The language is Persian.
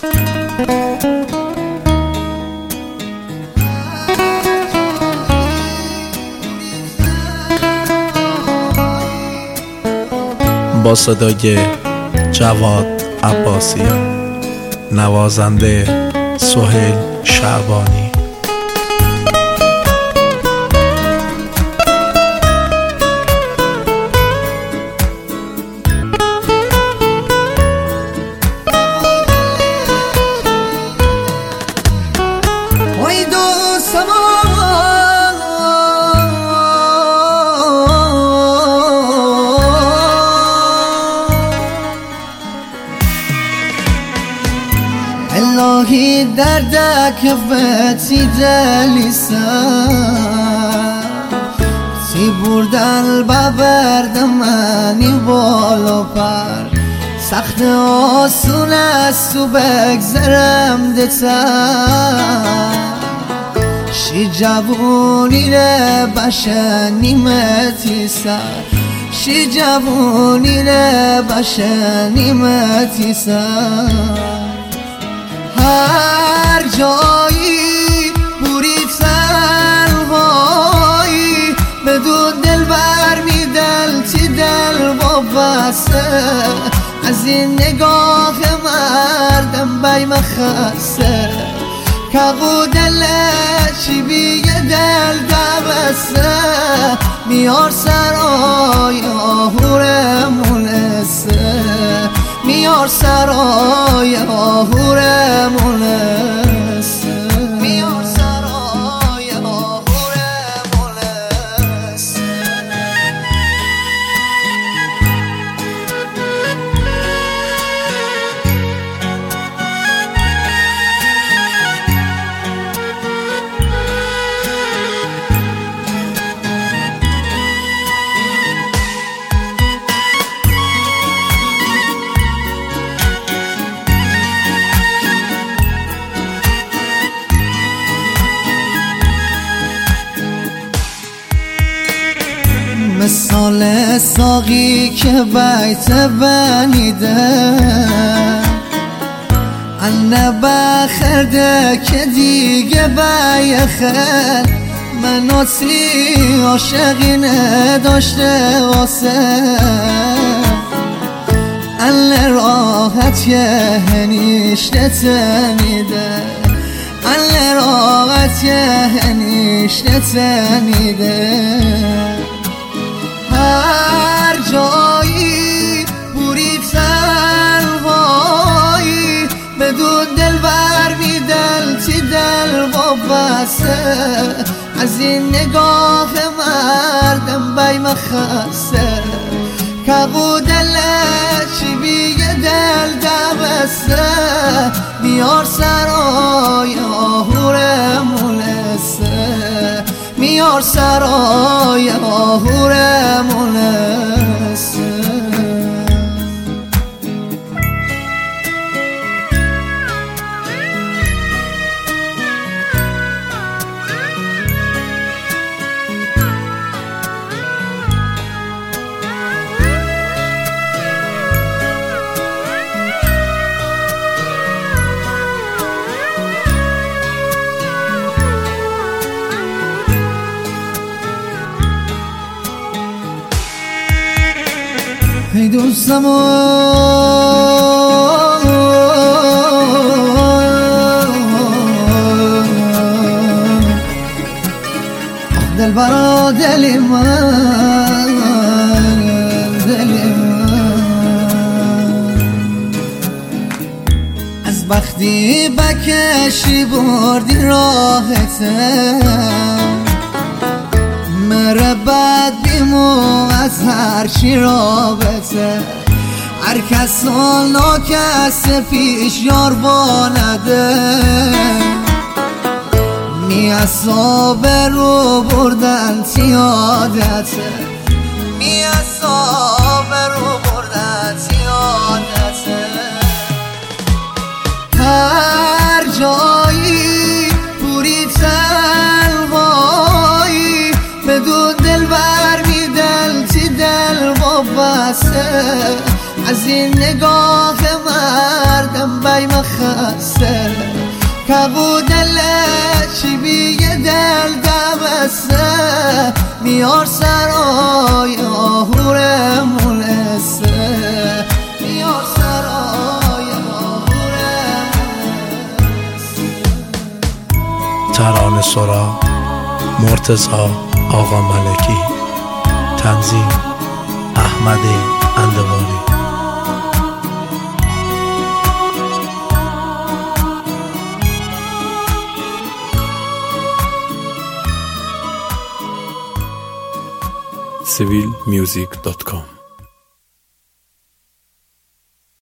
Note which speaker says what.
Speaker 1: با صدای جواد عباسی، نوازنده سهیل شعبانی.
Speaker 2: الهی دردك فتي دلیسم تی بردن ببردم منی بالا پر سخت آسون است و بگذرم دتر شی جوونی ره بشنیمتی سر شی جوونی ره بشنیمتی سر هر جایی بوری تنهایی بدون دل بر میدل تی دل وابسته از این نگاه مردم بی مخسته کبو دل چی بیگه دل دبسته میار سرای آهور مونسته میار سرای آهور مونسته میار سرای آهور مونسته مثال ساقی که بیت بنیده انه بخرده که دیگه بیخل منو تی عاشقی نداشته واسه انه راحت یه هنیشته تنیده انه راحت یه هنیشته تنیده هر جایی بوری تنهایی بدون دل بر میدل تی دل وابسته از این نگاه مردم بی مخسته کبو دل چی بیگه دل دبسته میار سرای آهور مونسته میار سرای آهور مونسته ای دوستم دل برا دلی من دلی من از بختی بکشی بردی راحتم مره بد بیمو از هر چی رابطه هر کس ناکس پیش یار بانده می اصاب رو بردن تیادته می اصاب رو بردن تیادته هر جایی پوری تنهایی بدون دل بر میدل تی دل وابسته از این نگاه مردم خیمه خسته کبود چی بیگه دل دبسته میار سرای آهور مولسته میار سرای آهور مولسته.
Speaker 1: ترانه سرا مرتضی آقا ملکی، تنظیم احمد اندواری.
Speaker 3: civilmusic.com